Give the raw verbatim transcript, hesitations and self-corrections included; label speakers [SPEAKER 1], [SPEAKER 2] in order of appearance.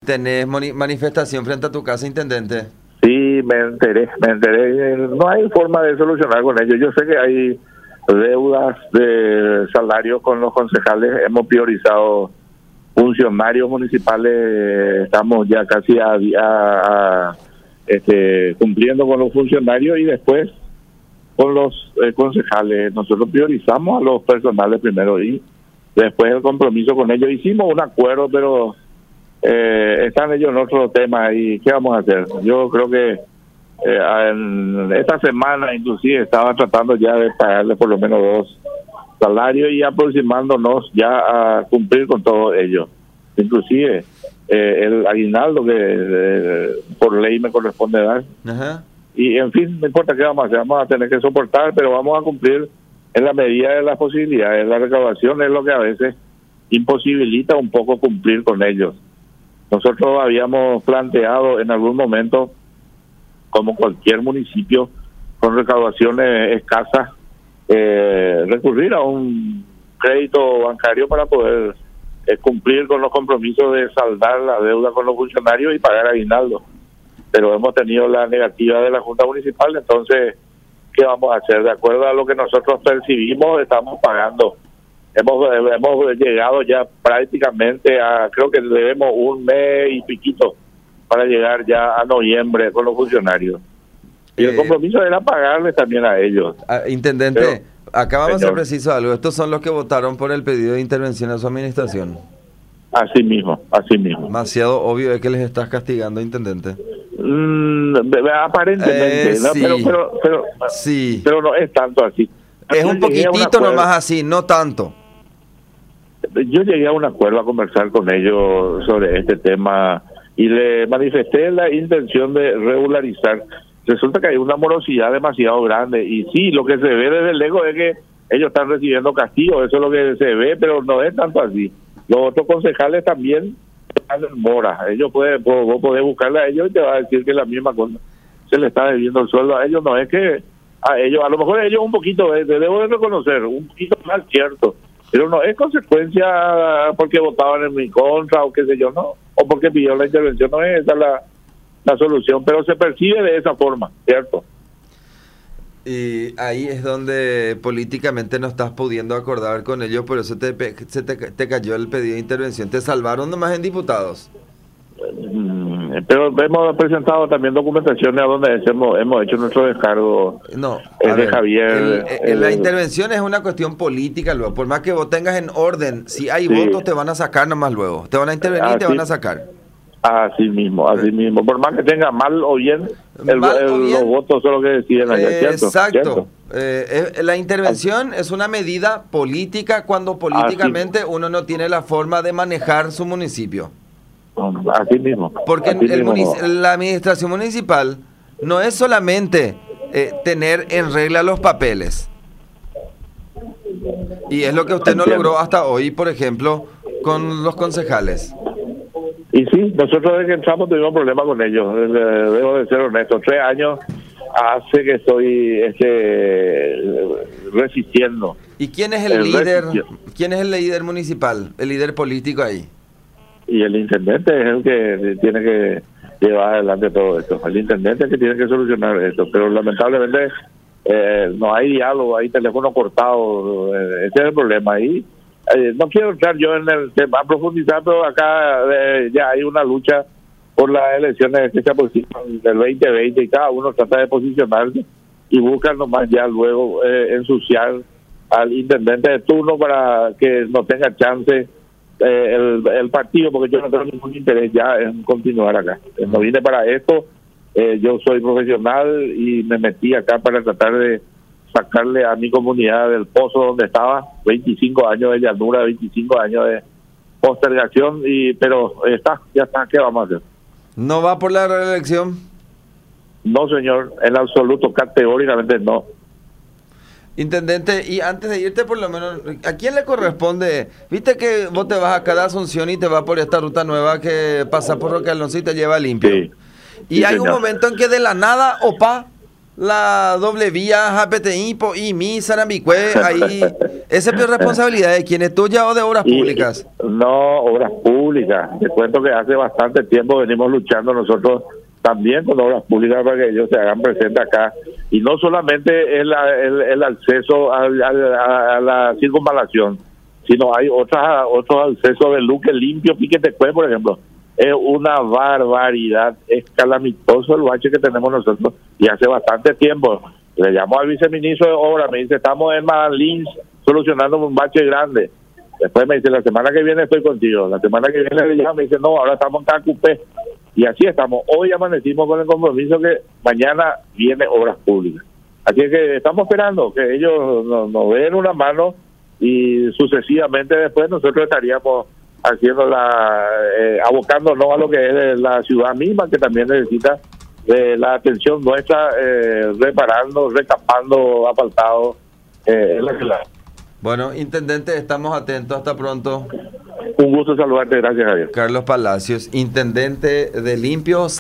[SPEAKER 1] tenés moni- manifestación frente a tu casa, intendente.
[SPEAKER 2] Sí, me enteré, me enteré. No hay forma de solucionar con ellos. Yo sé que hay deudas de salarios con los concejales. Hemos priorizado funcionarios municipales. Estamos ya casi a, a, a este, cumpliendo con los funcionarios y después con los eh, concejales. Nosotros priorizamos a los personales primero y después el compromiso con ellos. Hicimos un acuerdo, pero eh, están ellos en otro tema. ¿Y qué vamos a hacer? Yo creo que eh, en esta semana inclusive estaba tratando ya de pagarle por lo menos dos salarios y aproximándonos ya a cumplir con todo ello. Inclusive eh, el aguinaldo que eh, por ley me corresponde dar.
[SPEAKER 1] Ajá.
[SPEAKER 2] Y en fin, no importa qué vamos a hacer, vamos a tener que soportar, pero vamos a cumplir en la medida de las posibilidades. La recaudación es lo que a veces imposibilita un poco cumplir con ellos. Nosotros habíamos planteado en algún momento, como cualquier municipio con recaudaciones escasas, eh, recurrir a un crédito bancario para poder eh, cumplir con los compromisos de saldar la deuda con los funcionarios y pagar aguinaldo. Pero hemos tenido la negativa de la Junta Municipal, entonces, ¿qué vamos a hacer? De acuerdo a lo que nosotros percibimos, estamos pagando. Hemos hemos llegado ya prácticamente a, creo que debemos un mes y piquito para llegar ya a noviembre con los funcionarios. Y el
[SPEAKER 1] Eh,
[SPEAKER 2] compromiso era pagarles también a ellos.
[SPEAKER 1] ah, intendente,
[SPEAKER 2] Pero,
[SPEAKER 1] acá vamos a ser
[SPEAKER 2] señor.
[SPEAKER 1] precisos algo. Estos son los que votaron por el pedido de intervención a su administración.
[SPEAKER 2] Así mismo, así mismo.
[SPEAKER 1] Demasiado obvio es que les estás castigando, intendente.
[SPEAKER 2] Mm, aparentemente,
[SPEAKER 1] Eh,
[SPEAKER 2] ¿no?
[SPEAKER 1] sí.
[SPEAKER 2] pero, pero, pero,
[SPEAKER 1] Sí.
[SPEAKER 2] pero no es tanto así.
[SPEAKER 1] Es
[SPEAKER 2] Yo
[SPEAKER 1] un
[SPEAKER 2] llegué a un
[SPEAKER 1] poquitito
[SPEAKER 2] acuerdo.
[SPEAKER 1] nomás así, no tanto.
[SPEAKER 2] Yo llegué a un acuerdo a conversar con ellos sobre este tema y le manifesté la intención de regularizar. Resulta que hay una morosidad demasiado grande y sí, lo que se ve desde lejos es que ellos están recibiendo castigo, eso es lo que se ve, pero no es tanto así. Los otros concejales también están en mora. Ellos pueden, vos vos podés buscarle a ellos y te va a decir que es la misma cosa. Se le está debiendo el sueldo a ellos, no es que a ellos, a lo mejor ellos un poquito, eh, debo de reconocer, un poquito más cierto, pero no es consecuencia porque votaban en mi contra o qué sé yo, no, o porque pidieron la intervención, no es esa la, la solución, pero se percibe de esa forma, ¿cierto?
[SPEAKER 1] Y ahí es donde políticamente no estás pudiendo acordar con ellos, por eso te, pe- se te, te cayó el pedido de intervención. Te salvaron nomás en diputados.
[SPEAKER 2] Mm, Pero hemos presentado también documentaciones a donde hemos, hemos hecho nuestro descargo.
[SPEAKER 1] No,
[SPEAKER 2] Es
[SPEAKER 1] a
[SPEAKER 2] de
[SPEAKER 1] ver,
[SPEAKER 2] Javier,
[SPEAKER 1] el- el- la
[SPEAKER 2] el-
[SPEAKER 1] intervención es una cuestión política luego. Por más que vos tengas en orden, si hay
[SPEAKER 2] Sí.
[SPEAKER 1] votos te van a sacar nomás luego. Te van a intervenir y te
[SPEAKER 2] Así-
[SPEAKER 1] van a sacar.
[SPEAKER 2] Así mismo, así mismo. Por más que tenga mal o bien, el,
[SPEAKER 1] Mal o
[SPEAKER 2] el-
[SPEAKER 1] bien.
[SPEAKER 2] los votos son los que deciden allá,
[SPEAKER 1] Eh,
[SPEAKER 2] ¿cierto?
[SPEAKER 1] Exacto.
[SPEAKER 2] ¿Cierto?
[SPEAKER 1] Eh, eh, la intervención es una medida política cuando políticamente uno no tiene la forma de manejar su municipio.
[SPEAKER 2] Así mismo.
[SPEAKER 1] Porque
[SPEAKER 2] así
[SPEAKER 1] el
[SPEAKER 2] mismo.
[SPEAKER 1] munici- la administración municipal no es solamente eh, tener en regla los papeles. Y es lo que usted no
[SPEAKER 2] Entiendo.
[SPEAKER 1] logró hasta hoy, por ejemplo, con los concejales.
[SPEAKER 2] Y sí, nosotros desde que entramos tuvimos problemas con ellos, eh, debo de ser honesto. Tres años hace que estoy este, resistiendo.
[SPEAKER 1] ¿Y quién es el,
[SPEAKER 2] El
[SPEAKER 1] líder?
[SPEAKER 2] resto-
[SPEAKER 1] ¿Quién es el líder municipal? El líder político ahí.
[SPEAKER 2] Y el intendente es el que tiene que llevar adelante todo esto. El intendente es el que tiene que solucionar esto. Pero lamentablemente eh, no hay diálogo, hay teléfono cortado. eh, ese es el problema. Ahí eh, no quiero entrar yo en el tema, a profundizar, pero acá eh, ya hay una lucha por las elecciones que se aproximan del veinte veinte y cada uno trata de posicionarse y busca nomás ya luego eh, ensuciar al intendente de turno para que no tenga chance eh, el, el partido, porque yo no tengo ningún interés ya en continuar acá. Eh, No vine para esto, eh, yo soy profesional y me metí acá para tratar de sacarle a mi comunidad del pozo donde estaba, veinticinco años de llanura, veinticinco años de postergación, y pero está, ya está, ¿qué vamos a hacer?
[SPEAKER 1] ¿No va por la reelección?
[SPEAKER 2] No, señor, en absoluto, categóricamente no.
[SPEAKER 1] Intendente, y antes de irte, por lo menos, ¿a quién le corresponde? Viste que vos te vas acá de Asunción y te vas por esta ruta nueva que pasa por Roque Alonso y te lleva limpio.
[SPEAKER 2] Sí.
[SPEAKER 1] Y
[SPEAKER 2] Sí,
[SPEAKER 1] hay un
[SPEAKER 2] señor.
[SPEAKER 1] momento en que de la nada, opa, la doble vía Japeteípo y mi Sarambicue, ahí, ¿esa es responsabilidad de quién es tuya o de Obras
[SPEAKER 2] Y,
[SPEAKER 1] Públicas?
[SPEAKER 2] No, Obras Públicas. Te cuento que hace bastante tiempo venimos luchando nosotros también con Obras Públicas para que ellos se hagan presentes acá. Y no solamente el, el, el acceso a, a, a la circunvalación, sino hay otras otros accesos de Luque Limpio, Piquetecue, por ejemplo. Es una barbaridad, es calamitoso el bache que tenemos nosotros y hace bastante tiempo. Le llamo al viceministro de Obras, me dice, estamos en Madalins solucionando un bache grande. Después me dice, la semana que viene estoy contigo. La semana que viene le llamo, me dice, no, ahora estamos en Cacupé. Y así estamos. Hoy amanecimos con el compromiso que mañana viene Obras Públicas. Así que estamos esperando que ellos nos, nos den una mano y sucesivamente después nosotros estaríamos haciendo la, eh, abocándonos a lo que es la ciudad misma, que también necesita eh, la atención nuestra, eh, reparando, recapando, asfaltado. Eh, la...
[SPEAKER 1] Bueno, intendente, estamos atentos. Hasta pronto.
[SPEAKER 2] Un gusto saludarte, gracias a Dios.
[SPEAKER 1] Carlos Palacios, intendente de Limpios.